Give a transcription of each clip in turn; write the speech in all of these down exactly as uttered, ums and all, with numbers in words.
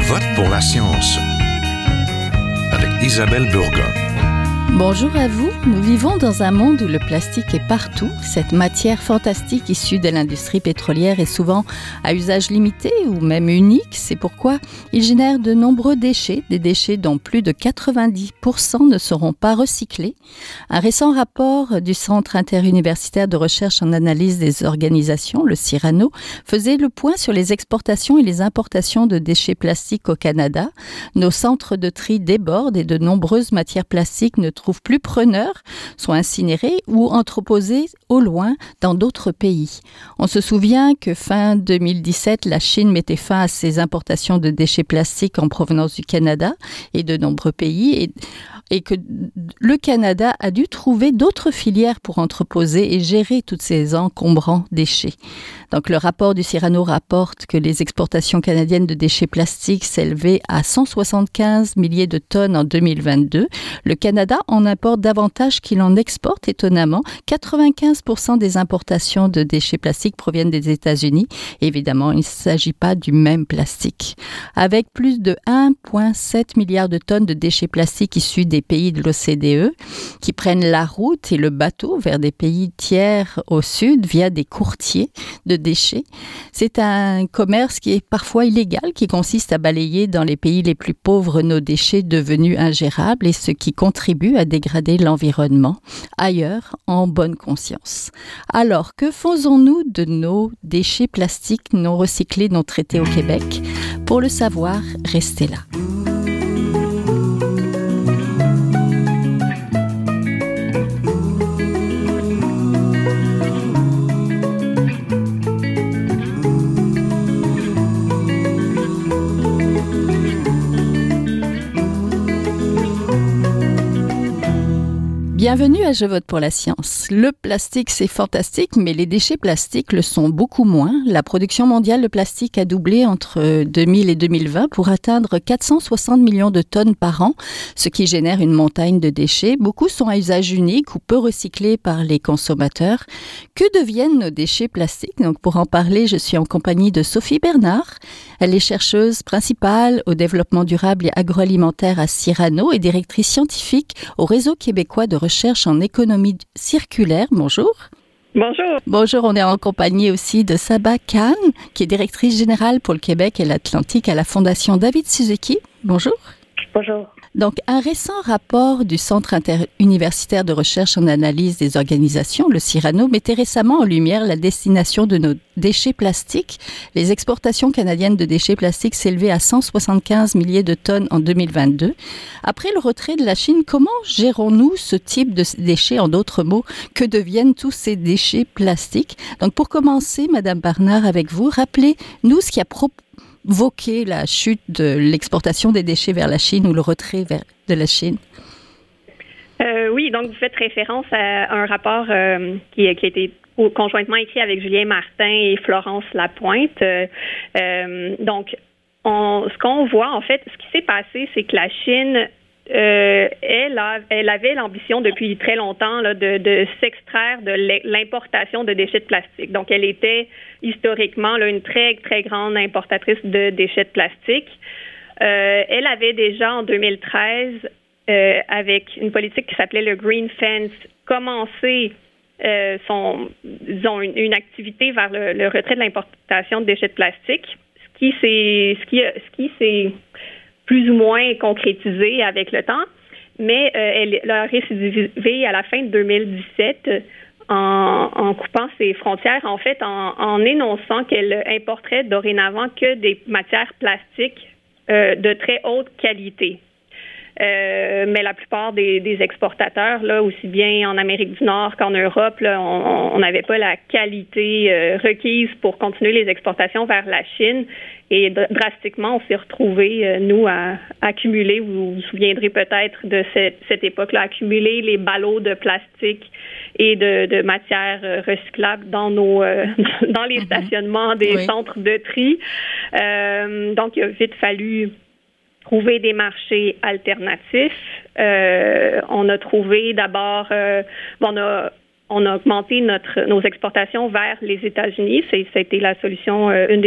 vote pour la science avec Isabelle Burgon. Bonjour à vous. Nous vivons dans un monde où le plastique est partout. Cette matière fantastique issue de l'industrie pétrolière est souvent à usage limité ou même unique. C'est pourquoi il génère de nombreux déchets, des déchets dont plus de quatre-vingt-dix pour cent ne seront pas recyclés. Un récent rapport du Centre interuniversitaire de recherche en analyse des organisations, le CIRANO, faisait le point sur les exportations et les importations de déchets plastiques au Canada. Nos centres de tri débordent et de nombreuses matières plastiques ne trouvent plus preneurs, sont incinérés ou entreposés au loin dans d'autres pays. On se souvient que fin deux mille dix-sept, la Chine mettait fin à ses importations de déchets plastiques en provenance du Canada et de nombreux pays et, et que le Canada a dû trouver d'autres filières pour entreposer et gérer tous ces encombrants déchets. Donc le rapport du CIRANO rapporte que les exportations canadiennes de déchets plastiques s'élevaient à cent soixante-quinze milliers de tonnes en deux mille vingt-deux. Le Canada en importe davantage qu'il en exporte, étonnamment. quatre-vingt-quinze pour cent des importations de déchets plastiques proviennent des États-Unis. Évidemment, il ne s'agit pas du même plastique. Avec plus de un virgule sept milliard de tonnes de déchets plastiques issus des pays de l'O C D E qui prennent la route et le bateau vers des pays tiers au sud via des courtiers de déchets. C'est un commerce qui est parfois illégal, qui consiste à balayer dans les pays les plus pauvres nos déchets devenus ingérables et ce qui contribue à dégrader l'environnement ailleurs en bonne conscience. Alors, que faisons-nous de nos déchets plastiques non recyclés, non traités au Québec? Pour le savoir, restez là. Bienvenue à Je vote pour la science. Le plastique, c'est fantastique, mais les déchets plastiques le sont beaucoup moins. La production mondiale de plastique a doublé entre deux mille et deux mille vingt pour atteindre quatre cent soixante millions de tonnes par an, ce qui génère une montagne de déchets. Beaucoup sont à usage unique ou peu recyclés par les consommateurs. Que deviennent nos déchets plastiques? Donc, pour en parler, je suis en compagnie de Sophie Bernard. Elle est chercheuse principale au développement durable et agroalimentaire à CIRANO et directrice scientifique au Réseau québécois de recherche recherche en économie circulaire. Bonjour. Bonjour. Bonjour, on est en compagnie aussi de Saba Khan, qui est directrice générale pour le Québec et l'Atlantique à la Fondation David Suzuki. Bonjour. Bonjour. Donc, un récent rapport du Centre interuniversitaire de recherche en analyse des organisations, le CIRANO, mettait récemment en lumière la destination de nos déchets plastiques. Les exportations canadiennes de déchets plastiques s'élevaient à cent soixante-quinze milliers de tonnes en deux mille vingt-deux. Après le retrait de la Chine, comment gérons-nous ce type de déchets? En d'autres mots, que deviennent tous ces déchets plastiques? Donc, pour commencer, Madame Bernard, avec vous, rappelez-nous ce qui a proposé provoquer la chute de l'exportation des déchets vers la Chine ou le retrait vers, de la Chine? Euh, oui, donc vous faites référence à un rapport euh, qui, qui a été conjointement écrit avec Julien Martin et Florence Lapointe. Euh, euh, donc, on, ce qu'on voit, en fait, ce qui s'est passé, c'est que la Chine Euh, elle, a, elle avait l'ambition depuis très longtemps là, de, de s'extraire de l'importation de déchets de plastique. Donc, elle était historiquement là, une très, très grande importatrice de déchets de plastique. Euh, elle avait déjà en deux mille treize, euh, avec une politique qui s'appelait le Green Fence, commencé euh, son, disons, une, une activité vers le, le retrait de l'importation de déchets de plastique, ce qui s'est, ce qui, ce qui s'est plus ou moins concrétisé avec le temps, mais euh, elle a récidivé à la fin de deux mille dix-sept en, en coupant ses frontières, en fait, en, en énonçant qu'elle importerait dorénavant que des matières plastiques euh, de très haute qualité. Euh, mais la plupart des, des exportateurs, là, aussi bien en Amérique du Nord qu'en Europe, là, on n'avait pas la qualité euh, requise pour continuer les exportations vers la Chine. Et drastiquement, on s'est retrouvés, euh, nous, à, à accumuler, vous vous souviendrez peut-être de cette, cette époque-là, accumuler les ballots de plastique et de, de matières euh, recyclables dans nos euh, dans les stationnements des oui. centres de tri. Euh, donc, il a vite fallu trouver des marchés alternatifs. Euh, on a trouvé d'abord, euh, bon, on a on a augmenté notre nos exportations vers les États-Unis. C'est, ça a été la solution, euh, une des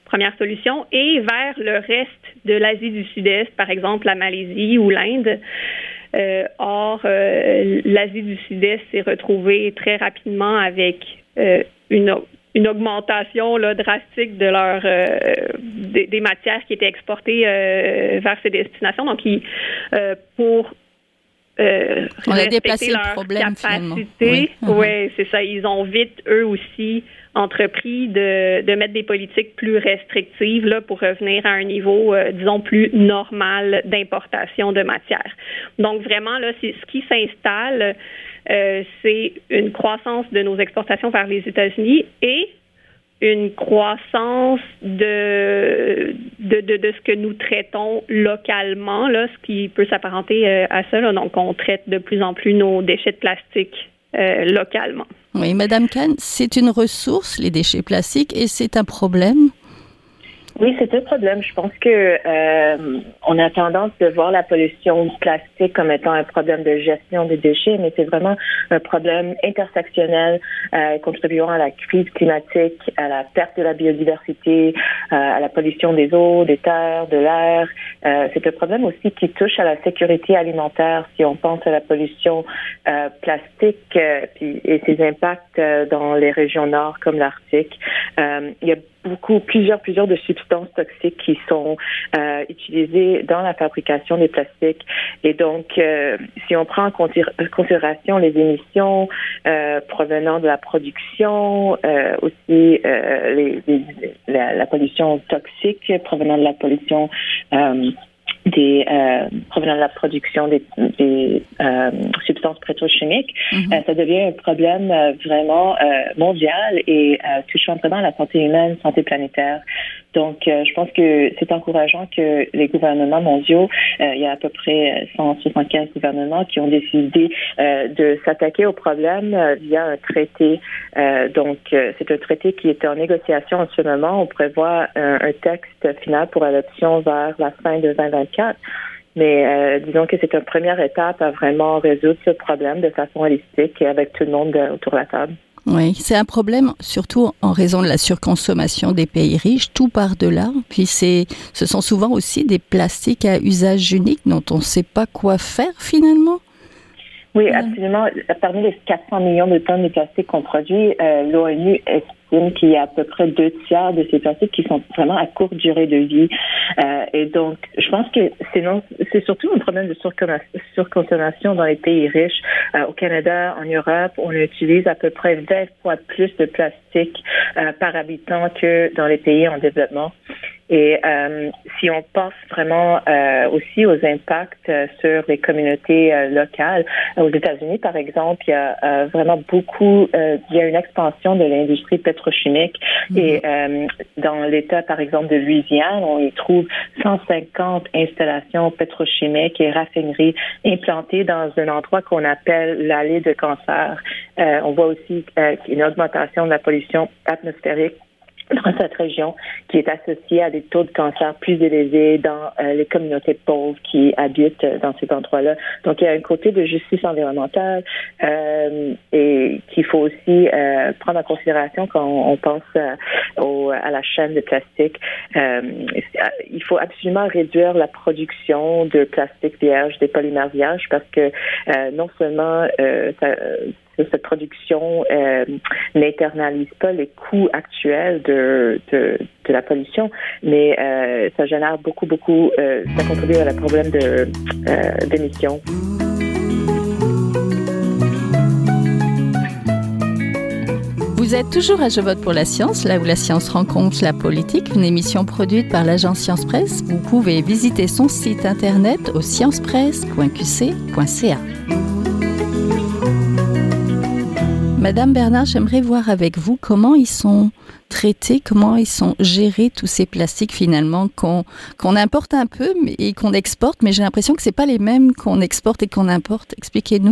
première solution, et vers le reste de l'Asie du Sud-Est, par exemple la Malaisie ou l'Inde. Euh, or, euh, l'Asie du Sud-Est s'est retrouvée très rapidement avec euh, une, une augmentation là, drastique de leur euh, des, des matières qui étaient exportées euh, vers ces destinations. Donc, ils, euh, pour euh, on a déplacé le problème finalement. Oui, uh-huh. ouais, c'est ça. Ils ont vite eux aussi entrepris de, de mettre des politiques plus restrictives là, pour revenir à un niveau, euh, disons, plus normal d'importation de matières. Donc, vraiment, là, c'est, ce qui s'installe, euh, c'est une croissance de nos exportations vers les États-Unis et une croissance de, de, de, de ce que nous traitons localement, là, ce qui peut s'apparenter euh, à ça. Là. Donc, on traite de plus en plus nos déchets de plastique euh, localement. Oui, Madame Khan, c'est une ressource, les déchets plastiques, et c'est un problème? Oui, c'est un problème. Je pense que euh, on a tendance de voir la pollution plastique comme étant un problème de gestion des déchets, mais c'est vraiment un problème intersectionnel euh, contribuant à la crise climatique, à la perte de la biodiversité, euh, à la pollution des eaux, des terres, de l'air. Euh, c'est un problème aussi qui touche à la sécurité alimentaire. Si on pense à la pollution euh, plastique euh, puis, et ses impacts euh, dans les régions nord comme l'Arctique, euh, il y a beaucoup, plusieurs, plusieurs de substances toxiques qui sont euh, utilisées dans la fabrication des plastiques. Et donc, euh, si on prend en considération les émissions euh, provenant de la production, euh, aussi euh, les, les, la, la pollution toxique provenant de la pollution euh, des euh, provenant de la production des, des euh, substances pétrochimiques, mm-hmm. euh, ça devient un problème euh, vraiment euh, mondial et euh, touchant vraiment à la santé humaine, santé planétaire. Donc, euh, je pense que c'est encourageant que les gouvernements mondiaux, euh, il y a à peu près cent soixante-quinze gouvernements qui ont décidé euh, de s'attaquer au problème euh, via un traité. Euh, donc, euh, c'est un traité qui est en négociation en ce moment. On prévoit un, un texte final pour adoption vers la fin de vingt vingt-quatre. Mais euh, disons que c'est une première étape à vraiment résoudre ce problème de façon holistique et avec tout le monde euh, autour de la table. Oui, c'est un problème surtout en raison de la surconsommation des pays riches, tout par-delà. Puis c'est, ce sont souvent aussi des plastiques à usage unique dont on ne sait pas quoi faire finalement. Oui, absolument. Parmi les quatre cents millions de tonnes de plastique qu'on produit, euh, l'ONU estime qu'il y a à peu près deux tiers de ces plastiques qui sont vraiment à courte durée de vie. Euh, et donc, je pense que c'est, non, c'est surtout un problème de surconsommation dans les pays riches. Euh, au Canada, en Europe, on utilise à peu près vingt fois plus de plastique euh, par habitant que dans les pays en développement. Et euh, si on pense vraiment euh, aussi aux impacts euh, sur les communautés euh, locales, aux États-Unis, par exemple, il y a euh, vraiment beaucoup, euh, il y a une expansion de l'industrie pétrochimique. Mmh. Et euh, dans l'État, par exemple, de Louisiane, on y trouve cent cinquante installations pétrochimiques et raffineries implantées dans un endroit qu'on appelle l'allée de cancer. Euh, on voit aussi euh, une augmentation de la pollution atmosphérique dans cette région qui est associée à des taux de cancer plus élevés dans euh, les communautés pauvres qui habitent dans ces endroits-là. Donc, il y a un côté de justice environnementale euh, et qu'il faut aussi euh, prendre en considération quand on pense euh, au, à la chaîne de plastique. Euh, il faut absolument réduire la production de plastique vierge, des polymères vierges, parce que euh, non seulement euh, ça, cette production euh, n'internalise pas les coûts actuels de, de, de la pollution, mais euh, ça génère beaucoup, beaucoup, euh, ça contribue à la problème de, euh, d'émissions. Vous êtes toujours à Je vote pour la science, là où la science rencontre la politique, une émission produite par l'agence Science Presse. Vous pouvez visiter son site internet au science presse point q c point c a. Madame Bernard, j'aimerais voir avec vous comment ils sont traités, comment ils sont gérés, tous ces plastiques finalement qu'on, qu'on importe un peu et qu'on exporte, mais j'ai l'impression que ce n'est pas les mêmes qu'on exporte et qu'on importe. Expliquez-nous.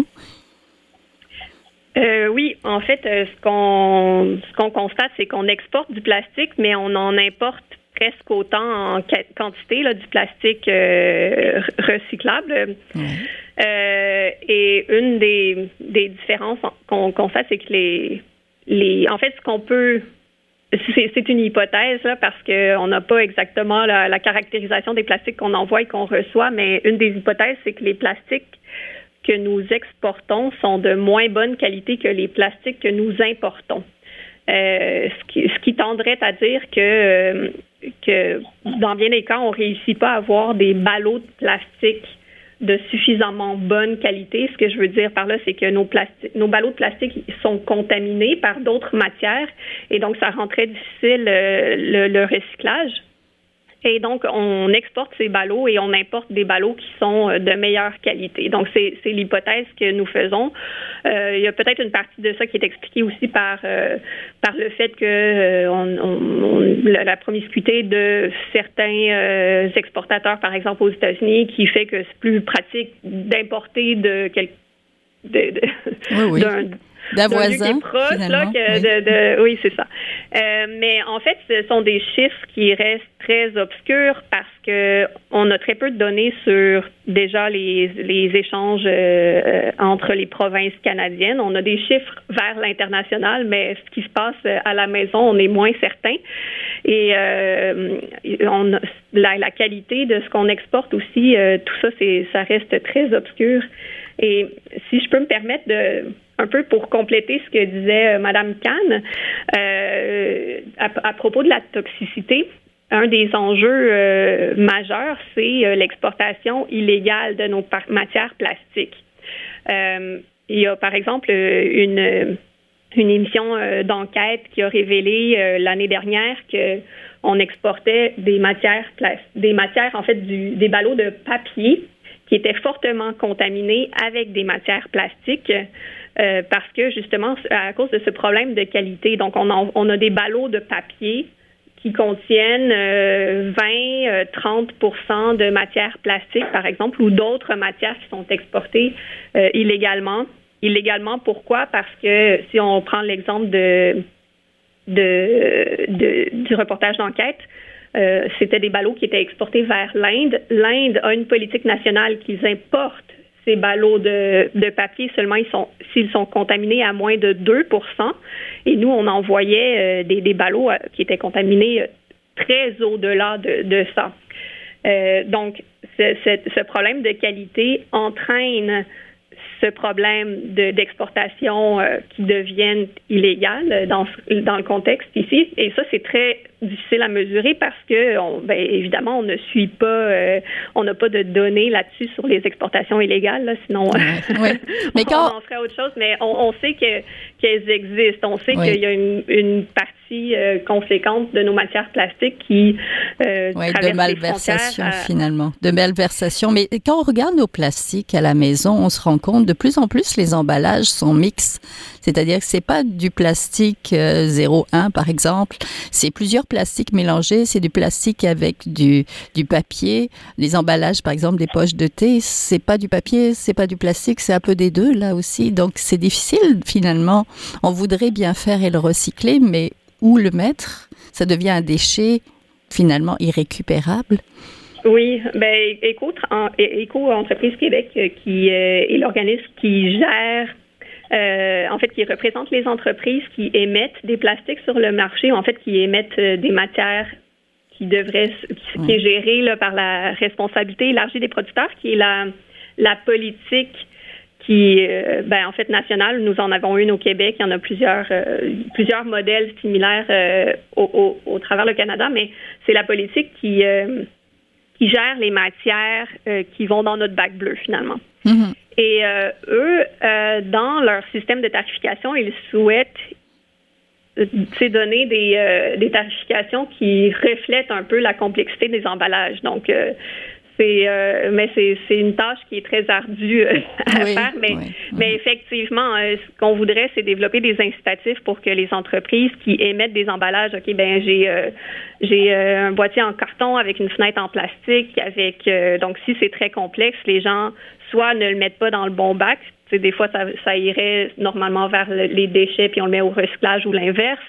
Euh, oui, en fait, euh, ce qu'on ce qu'on constate, c'est qu'on exporte du plastique, mais on en importe presque autant en quantité là, du plastique euh, recyclable. Mmh. Euh, et une des, des différences qu'on constate, c'est que les, les, en fait, ce qu'on peut C'est, c'est une hypothèse là, parce qu'on n'a pas exactement la, la caractérisation des plastiques qu'on envoie et qu'on reçoit, mais une des hypothèses, c'est que les plastiques que nous exportons sont de moins bonne qualité que les plastiques que nous importons. Euh, ce, qui, ce qui tendrait à dire que, euh, que dans bien des cas, on ne réussit pas à avoir des ballots de plastique de suffisamment bonne qualité. Ce que je veux dire par là, c'est que nos, plasti- nos ballots de plastique sont contaminés par d'autres matières et donc ça rend très difficile euh, le, le recyclage. Et donc, on exporte ces ballots et on importe des ballots qui sont de meilleure qualité. Donc, c'est, c'est l'hypothèse que nous faisons. Euh, il y a peut-être une partie de ça qui est expliquée aussi par euh, par le fait que euh, on, on, la promiscuité de certains euh, exportateurs, par exemple aux États-Unis, qui fait que c'est plus pratique d'importer de quelque de, de, oui, oui. d'un d'un voisin, qui est proche, là, que oui. De, de, oui, c'est ça. Euh, mais en fait, ce sont des chiffres qui restent très obscurs parce que on a très peu de données sur déjà les, les échanges euh, entre les provinces canadiennes. On a des chiffres vers l'international, mais ce qui se passe à la maison, on est moins certain. Et euh, on, la, la qualité de ce qu'on exporte aussi, euh, tout ça, c'est, ça reste très obscur. Et si je peux me permettre de, un peu pour compléter ce que disait euh, Mme Khan, euh, à, à propos de la toxicité, un des enjeux euh, majeurs, c'est euh, l'exportation illégale de nos par- matières plastiques. Euh, il y a, par exemple, une, une émission euh, d'enquête qui a révélé euh, l'année dernière que on exportait des matières, plas- des matières, en fait, du, des ballots de papier qui étaient fortement contaminés avec des matières plastiques euh, parce que, justement, à cause de ce problème de qualité. Donc, on a, on a des ballots de papier qui contiennent euh, vingt à trente pour cent de matières plastiques, par exemple, ou d'autres matières qui sont exportées euh, illégalement. Illégalement, pourquoi? Parce que si on prend l'exemple de, de, de, du reportage d'enquête, Euh, c'était des ballots qui étaient exportés vers l'Inde. L'Inde a une politique nationale qu'ils importent ces ballots de, de papier seulement ils sont, s'ils sont contaminés à moins de deux pour cent. Et nous, on envoyait euh, des, des ballots euh, qui étaient contaminés euh, très au-delà de, de ça. Euh, donc, ce, ce, ce problème de qualité entraîne ce problème de, d'exportation euh, qui deviennent illégales dans, dans le contexte ici. Et ça, c'est très difficile à mesurer parce que, on, ben, évidemment, on ne suit pas, euh, on n'a pas de données là-dessus sur les exportations illégales, là, sinon ouais, ouais. Mais on quand... en ferait autre chose. Mais on, on sait que, qu'elles existent. On sait oui. qu'il y a une, une partie euh, conséquente de nos matières plastiques qui euh, ouais, traversent de malversation, à... finalement. De malversation. Mais quand on regarde nos plastiques à la maison, on se rend compte de plus en plus les emballages sont mixtes. C'est-à-dire que c'est pas du plastique euh, zéro un par exemple, c'est plusieurs plastiques mélangés, c'est du plastique avec du du papier, les emballages par exemple des poches de thé, c'est pas du papier, c'est pas du plastique, c'est un peu des deux là aussi. Donc c'est difficile finalement. On voudrait bien faire et le recycler, mais où le mettre? Ça devient un déchet finalement irrécupérable. Oui, ben Éco, Éco Entreprise Québec, qui euh, est l'organisme qui gère, euh, en fait, qui représente les entreprises qui émettent des plastiques sur le marché, en fait, qui émettent euh, des matières qui devraient, qui, qui est gérée là, par la responsabilité élargie des producteurs, qui est la, la politique qui, euh, ben, en fait, nationale. Nous en avons une au Québec. Il y en a plusieurs, euh, plusieurs modèles similaires euh, au, au, au travers le Canada, mais c'est la politique qui euh, qui gèrent les matières euh, qui vont dans notre bac bleu, finalement. Mm-hmm. Et euh, eux, euh, dans leur système de tarification, ils souhaitent euh, donner des, euh, des tarifications qui reflètent un peu la complexité des emballages. Donc, euh, c'est, euh, mais c'est, c'est une tâche qui est très ardue euh, à oui, faire. Mais, oui, mais oui. effectivement, euh, ce qu'on voudrait, c'est développer des incitatifs pour que les entreprises qui émettent des emballages, OK, ben j'ai euh, j'ai euh, un boîtier en carton avec une fenêtre en plastique, avec euh, donc si c'est très complexe, les gens soit ne le mettent pas dans le bon bac. Tu sais, des fois, ça, ça irait normalement vers le, les déchets, puis on le met au recyclage ou l'inverse.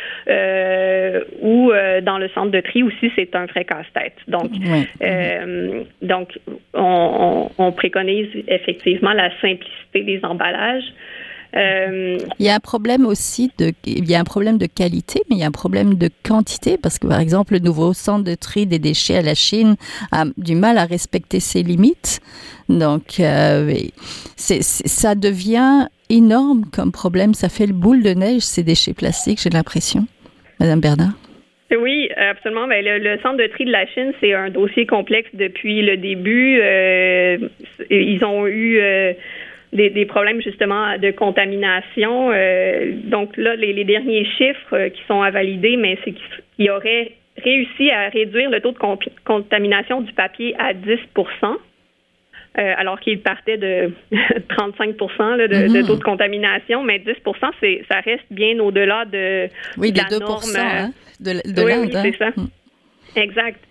Euh, ou euh, dans le centre de tri aussi, c'est un vrai casse-tête. Donc, oui. euh, donc on, on, on préconise effectivement la simplicité des emballages. Euh, il y a un problème aussi de, il y a un problème de qualité, mais il y a un problème de quantité parce que, par exemple, le nouveau centre de tri des déchets à la Chine a du mal à respecter ses limites. Donc, euh, c'est, c'est, ça devient énorme comme problème. Ça fait le boule de neige, ces déchets plastiques, j'ai l'impression. Madame Bernard? Oui, absolument. Ben, le, le centre de tri de la Chine, c'est un dossier complexe depuis le début. Euh, ils ont eu euh, des, des problèmes justement de contamination. Euh, donc là, les, les derniers chiffres euh, qui sont à valider, mais c'est qu'ils auraient réussi à réduire le taux de comp- contamination du papier à dix pour cent. Euh, alors qu'il partait de trente-cinq pour cent là, de, mm-hmm. de taux de contamination, mais dix pour cent, c'est, ça reste bien au-delà de, oui, de la des deux pour cent, norme. Hein, de, de oui, l'Inde. Oui, c'est ça. Mm. Exact.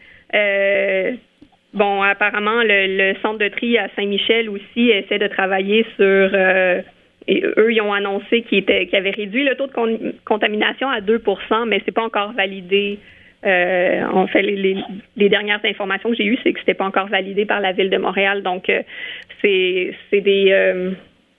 Euh, bon, apparemment, le, le centre de tri à Saint-Michel aussi essaie de travailler sur... Euh, et eux, ils ont annoncé qu'ils, étaient, qu'ils avaient réduit le taux de con- contamination à deux pour cent, mais c'est pas encore validé. Euh, en fait, les, les, les dernières informations que j'ai eues, c'est que c'était pas encore validé par la Ville de Montréal. Donc, euh, c'est, c'est des... Euh,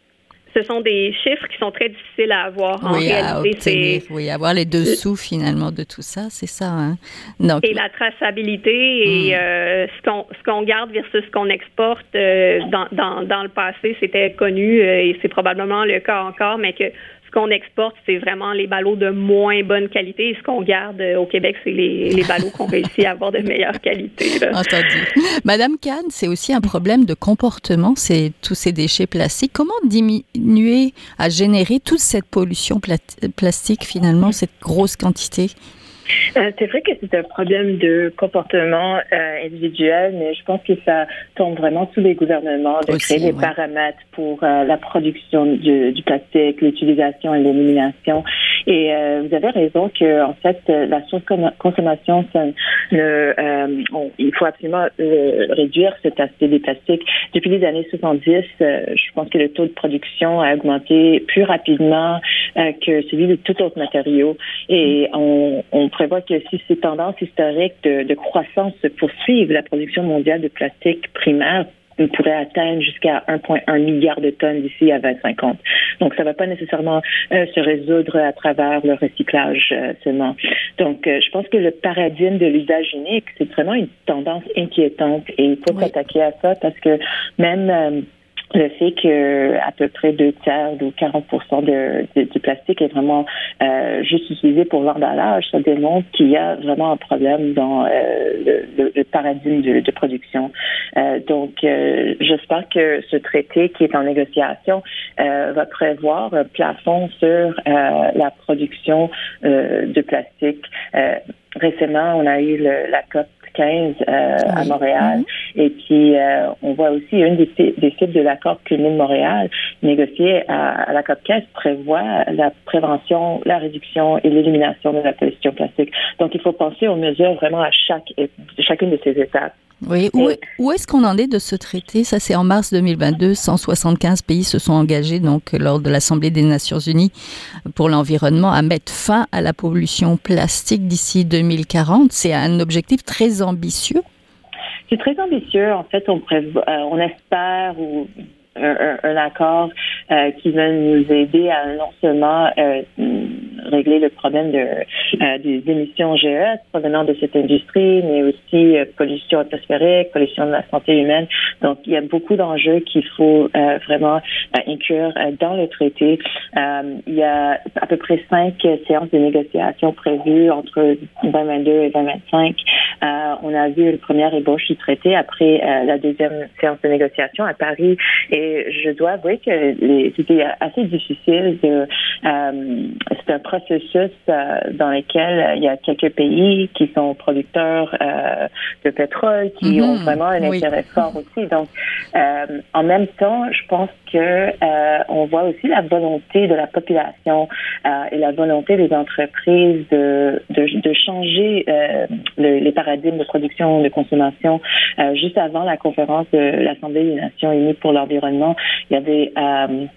ce sont des chiffres qui sont très difficiles à avoir. En oui, réalité, à obtenir, c'est... Oui, avoir les dessous, finalement, de tout ça, c'est ça. Hein? Donc, et la traçabilité et mm. euh, ce, qu'on, ce qu'on garde versus ce qu'on exporte euh, dans, dans, dans le passé, c'était connu euh, et c'est probablement le cas encore, mais que ce qu'on exporte, c'est vraiment les ballots de moins bonne qualité. Et ce qu'on garde au Québec, c'est les, les ballots qu'on réussit à avoir de meilleure qualité. Là. Entendu. Madame Khan, c'est aussi un problème de comportement, c'est tous ces déchets plastiques. Comment diminuer à générer toute cette pollution pla- plastique, finalement, cette grosse quantité? Euh, c'est vrai que c'est un problème de comportement euh, individuel, mais je pense que ça tombe vraiment sous les gouvernements de Aussi, créer des ouais. paramètres pour euh, la production du, du plastique, l'utilisation et l'élimination. Et euh, vous avez raison que en fait la surconsommation, ça ne, euh, on, il faut absolument euh, réduire cet aspect des plastiques. Depuis les années soixante-dix, euh, je pense que le taux de production a augmenté plus rapidement euh, que celui de tout autre matériau. Et on, on prévoit que si ces tendances historiques de, de croissance se poursuivent, la production mondiale de plastique primaire pourrait atteindre jusqu'à un virgule un milliard de tonnes d'ici à vingt cinquante. Donc, ça ne va pas nécessairement euh, se résoudre à travers le recyclage euh, seulement. Donc, euh, je pense que le paradigme de l'usage unique, c'est vraiment une tendance inquiétante et il faut oui. s'attaquer à ça parce que même... Euh, le fait que à peu près deux tiers ou quarante pour cent de, de, du plastique est vraiment euh, juste utilisé pour l'emballage, ça démontre qu'il y a vraiment un problème dans euh, le, le, le paradigme de, de production. Euh, donc, euh, j'espère que ce traité qui est en négociation euh, va prévoir un plafond sur euh, la production euh, de plastique. Euh, récemment, on a eu le, la COP quinze euh, oui. à Montréal. Mm-hmm. Et puis, euh, on voit aussi une des, des cibles de l'accord Cumul Montréal négocié à, à la COP quinze prévoit la prévention, la réduction et l'élimination de la pollution plastique. Donc, il faut penser aux mesures vraiment à chaque, chacune de ces étapes. Oui, où, où est-ce qu'on en est de ce traité? Ça, c'est en mars deux mille vingt-deux. cent soixante-quinze pays se sont engagés donc, lors de l'Assemblée des Nations Unies pour l'environnement à mettre fin à la pollution plastique d'ici deux mille quarante. C'est un objectif très ambitieux. C'est très ambitieux. En fait, on, prévoit, euh, on espère ou un, un, un accord euh, qui va nous aider à non seulement euh, régler le problème de, euh, des émissions G E S provenant de cette industrie, mais aussi euh, pollution atmosphérique, pollution de la santé humaine. Donc, il y a beaucoup d'enjeux qu'il faut euh, vraiment euh, inclure euh, dans le traité. Euh, il y a à peu près cinq séances de négociation prévues entre vingt vingt-deux et vingt vingt-cinq. Euh, on a vu une première ébauche du traité après euh, la deuxième séance de négociation à Paris. Et je dois avouer que les, c'était assez difficile. De, euh, c'est un processus euh, dans lequel il y a quelques pays qui sont producteurs euh, de pétrole, qui mm-hmm. ont vraiment un oui. intérêt fort aussi. Donc, euh, en même temps, je pense que euh, on voit aussi la volonté de la population euh, et la volonté des entreprises de, de, de changer euh, le, les paradigmes de production, de consommation. Euh, juste avant la conférence de l'Assemblée des Nations Unies pour l'environnement, il y avait euh,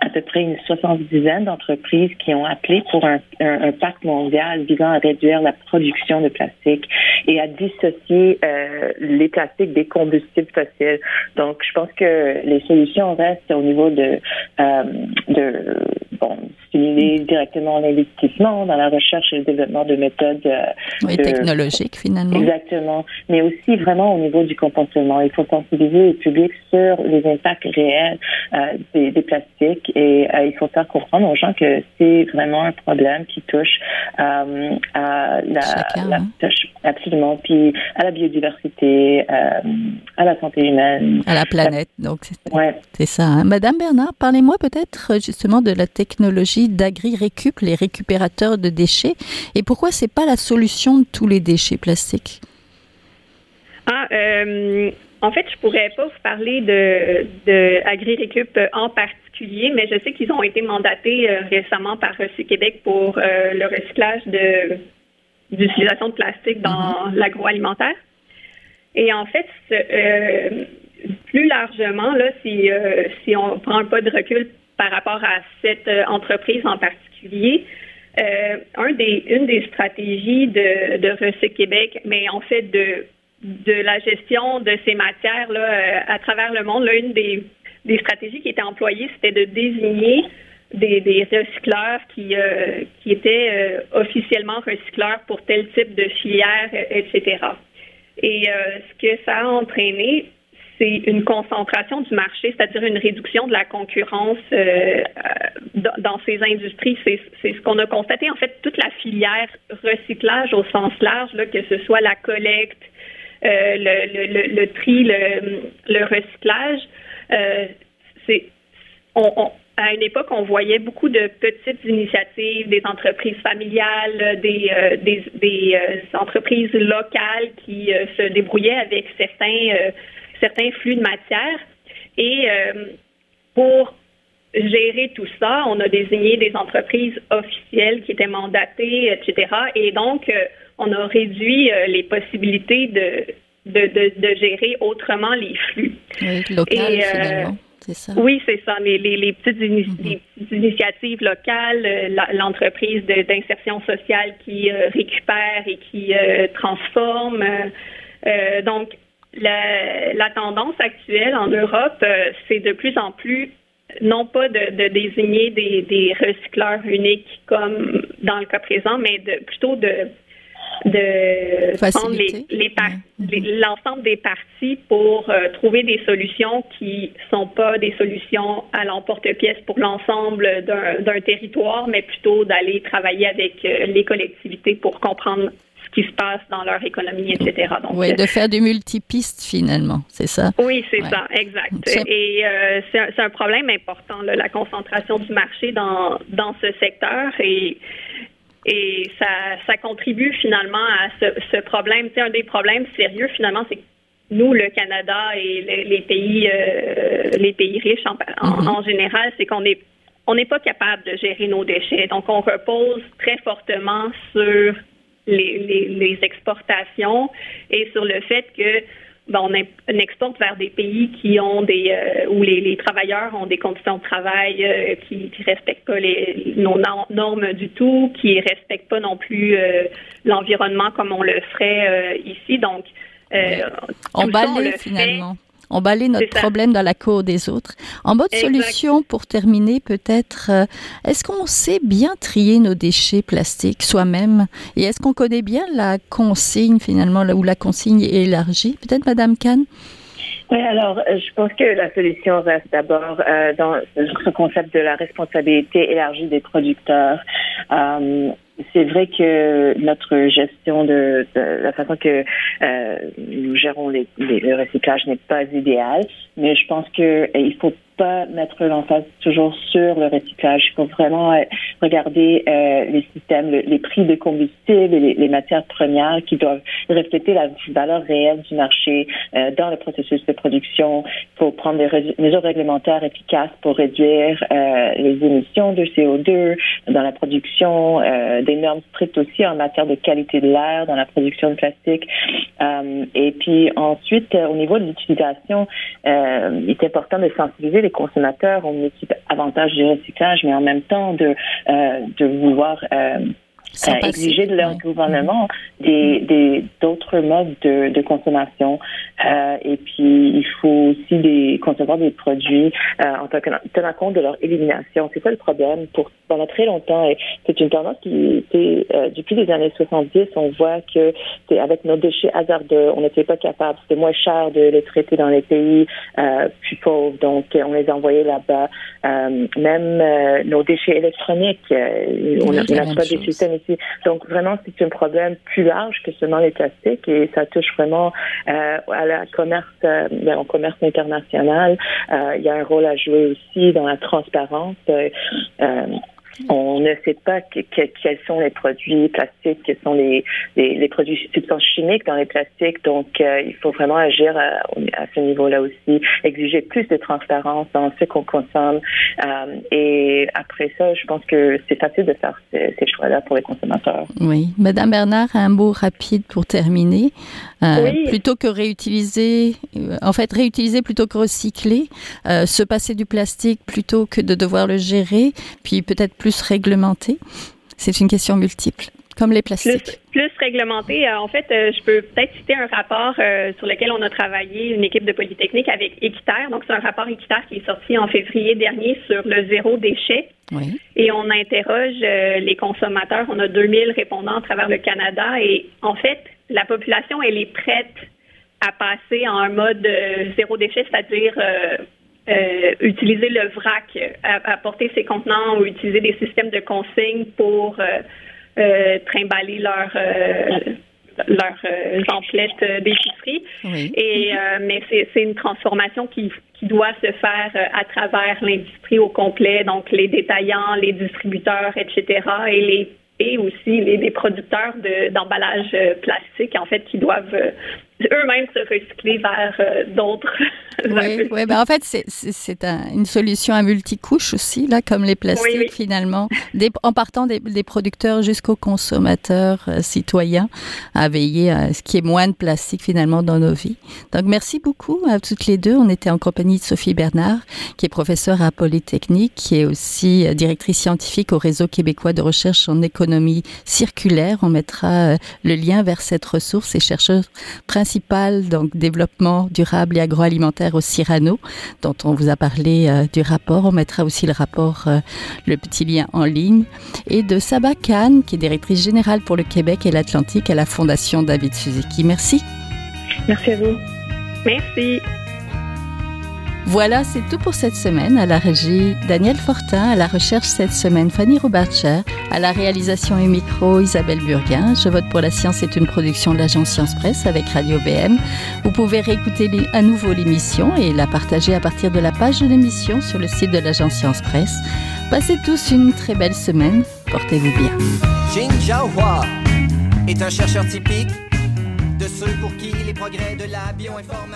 à peu près une soixante-dizaine d'entreprises qui ont appelé pour un, un, un pacte mondial visant à réduire la production de plastique et à dissocier euh, les plastiques des combustibles fossiles. Donc, je pense que les solutions restent au niveau de, euh, de bon, stimuler directement l'investissement dans la recherche et le développement de méthodes euh, oui, de, technologiques, finalement. Exactement. Mais aussi vraiment au niveau du comportement. Il faut sensibiliser le public sur les impacts réels euh, des, des plastiques et euh, il faut faire comprendre aux gens que c'est vraiment un problème qui touche euh, à la, Chacun, la hein. touche absolument, puis à la biodiversité, euh, à la santé humaine. À la planète, donc c'est, ouais. c'est ça. Hein. Madame Bernard, parlez-moi peut-être justement de la technologie d'agri-récup, les récupérateurs de déchets, et pourquoi c'est pas la solution de tous les déchets plastiques? Ah, euh, en fait, je pourrais pas vous parler de, de Agri-Récup en particulier, mais je sais qu'ils ont été mandatés euh, récemment par Recyc Québec pour euh, le recyclage de, d'utilisation de plastique dans mm-hmm. l'agroalimentaire. Et en fait, euh, plus largement, là, si, euh, si on prend un pas de recul par rapport à cette euh, entreprise en particulier, euh, un des, une des stratégies de, de Recyc Québec, mais en fait de de la gestion de ces matières là euh, à travers le monde, là, une des, des stratégies qui était employée, c'était de désigner des, des recycleurs qui euh, qui étaient euh, officiellement recycleurs pour tel type de filière, et cetera. Et euh, ce que ça a entraîné, c'est une concentration du marché, c'est-à-dire une réduction de la concurrence euh, dans, dans ces industries. C'est, c'est ce qu'on a constaté. En fait, toute la filière recyclage au sens large, là, que ce soit la collecte, Euh, le, le, le, le tri, le, le recyclage, euh, c'est on, on, à une époque, on voyait beaucoup de petites initiatives, des entreprises familiales, des, euh, des, des euh, entreprises locales qui euh, se débrouillaient avec certains, euh, certains flux de matière. Et euh, pour gérer tout ça, on a désigné des entreprises officielles qui étaient mandatées, et cetera. Et donc, euh, on a réduit euh, les possibilités de, de, de, de gérer autrement les flux. Oui, local, Et, euh, finalement, c'est ça. Oui, c'est ça. Les, les, les, petites, ini- Mm-hmm. les petites initiatives locales, euh, la, l'entreprise de, d'insertion sociale qui euh, récupère et qui euh, transforme. Euh, donc, la, la tendance actuelle en Europe, euh, c'est de plus en plus non pas de, de désigner des, des recycleurs uniques comme dans le cas présent, mais de, plutôt de de Faciliter. prendre les, les par- ouais. les, l'ensemble des parties pour euh, trouver des solutions qui sont pas des solutions à l'emporte-pièce pour l'ensemble d'un, d'un territoire, mais plutôt d'aller travailler avec euh, les collectivités pour comprendre ce qui se passe dans leur économie, et cetera. Donc, oui, de faire des multipistes finalement, c'est ça? Oui, c'est ouais. ça, exact. C'est... Et euh, c'est, un, c'est un problème important, là, la concentration du marché dans, dans ce secteur. Et Et ça, ça contribue finalement à ce, ce problème. Tu sais, un des problèmes sérieux finalement, c'est que nous, le Canada et les, les pays, euh, les pays riches en, en, mm-hmm. en général, c'est qu'on est, on n'est pas capable de gérer nos déchets. Donc, on repose très fortement sur les, les, les exportations et sur le fait que ben, on, on exporte vers des pays qui ont des euh, où les, les travailleurs ont des conditions de travail euh, qui ne respectent pas les, nos normes du tout, qui ne respectent pas non plus euh, l'environnement comme on le ferait euh, ici. Donc, euh, oui. on balaye finalement. Fait, on balaye notre problème dans la cour des autres. En mode exact. Solution, pour terminer, peut-être, euh, est-ce qu'on sait bien trier nos déchets plastiques soi-même? Et est-ce qu'on connaît bien la consigne, finalement, là où la consigne est élargie? Peut-être, Madame Khan? Oui, alors, je pense que la solution reste d'abord euh, dans ce concept de la responsabilité élargie des producteurs. Euh, c'est vrai que notre gestion de, de la façon que euh, nous gérons les, les, le recyclage n'est pas idéale, mais je pense que euh, il faut pas mettre l'emphase toujours sur le recyclage. Il faut vraiment euh, regarder euh, les systèmes, le, les prix de combustible et les, les matières premières qui doivent refléter la valeur réelle du marché euh, dans le processus de production. Il faut prendre des re- mesures réglementaires efficaces pour réduire euh, les émissions de C O deux dans la production, euh, des normes strictes aussi en matière de qualité de l'air dans la production de plastique. Euh, et puis ensuite, euh, au niveau de l'utilisation, euh, il est important de sensibiliser les consommateurs ont mis avantage du recyclage, mais en même temps de, euh, de vouloir euh, euh, exiger de leur ouais. gouvernement mmh. des, des, d'autres modes de, de consommation. Euh, et puis, il faut aussi des, concevoir des produits euh, en tenant compte de leur élimination. C'est ça le problème. Pour, pendant très longtemps, et c'est une tendance qui était, euh, depuis les années soixante-dix, on voit que c'est avec nos déchets hasardeux, on n'était pas capable, c'était moins cher de les traiter dans les pays euh, plus pauvres, donc on les envoyait là-bas. Euh, même euh, nos déchets électroniques, euh, on n'a pas des systèmes ici. Donc vraiment, c'est un problème plus large que seulement les plastiques et ça touche vraiment euh, à la commerce, euh, au commerce international. Euh, il y a un rôle à jouer aussi dans la transparence. Euh, euh, On ne sait pas que, que, quels sont les produits plastiques, quels sont les, les, les produits substances chimiques dans les plastiques. Donc, euh, il faut vraiment agir à, à ce niveau-là aussi, exiger plus de transparence dans ce qu'on consomme. Euh, et après ça, je pense que c'est facile de faire ces, ces choix-là pour les consommateurs. Oui. Madame Bernard, un mot rapide pour terminer. Euh, oui. Plutôt que réutiliser, euh, en fait, réutiliser plutôt que recycler, euh, se passer du plastique plutôt que de devoir le gérer, puis peut-être plus réglementé. C'est une question multiple, comme les plastiques. Plus, plus réglementé. Euh, en fait, euh, je peux peut-être citer un rapport euh, sur lequel on a travaillé, une équipe de Polytechnique avec Équiterre. Donc, c'est un rapport Équiterre qui est sorti en février dernier sur le zéro déchet. Oui. Et on interroge euh, les consommateurs. On a deux mille répondants à travers le Canada. Et en fait, la population, elle est prête à passer en un mode euh, zéro déchet, c'est-à-dire euh, euh, utiliser le vrac, à, apporter ses contenants ou utiliser des systèmes de consigne pour euh, euh, trimballer leurs euh, leur, euh, emplettes d'épicerie. Oui. Et, euh, mais c'est, c'est une transformation qui, qui doit se faire euh, à travers l'industrie au complet, donc les détaillants, les distributeurs, et cetera, et les et aussi les, les producteurs de, d'emballage euh, plastique, en fait, qui doivent euh, eux-mêmes se recycler vers euh, d'autres. Oui, oui ben en fait, c'est, c'est, c'est un, une solution à multicouches aussi, là, comme les plastiques, oui, oui. finalement, des, en partant des, des producteurs jusqu'aux consommateurs euh, citoyens, à veiller à ce qu'il y ait moins de plastique, finalement, dans nos vies. Donc, merci beaucoup à toutes les deux. On était en compagnie de Sophie Bernard, qui est professeure à Polytechnique, qui est aussi euh, directrice scientifique au Réseau québécois de recherche en économie circulaire. On mettra euh, le lien vers cette ressource et chercheuse principale, donc développement durable et agroalimentaire au Cyrano, dont on vous a parlé euh, du rapport. On mettra aussi le rapport, euh, le petit lien en ligne. Et de Saba Khan, qui est directrice générale pour le Québec et l'Atlantique à la Fondation David Suzuki. Merci. Merci à vous. Merci. Voilà, c'est tout pour cette semaine. À la régie, Daniel Fortin. À la recherche cette semaine, Fanny Robarcher. À la réalisation et micro, Isabelle Burguin. Je vote pour la science est une production de l'agence Science Presse avec Radio B M. Vous pouvez réécouter les, à nouveau l'émission et la partager à partir de la page de l'émission sur le site de l'agence Science Presse. Passez tous une très belle semaine. Portez-vous bien. Jin Zhaohua est un chercheur typique de ceux pour qui les progrès de la bioinformatique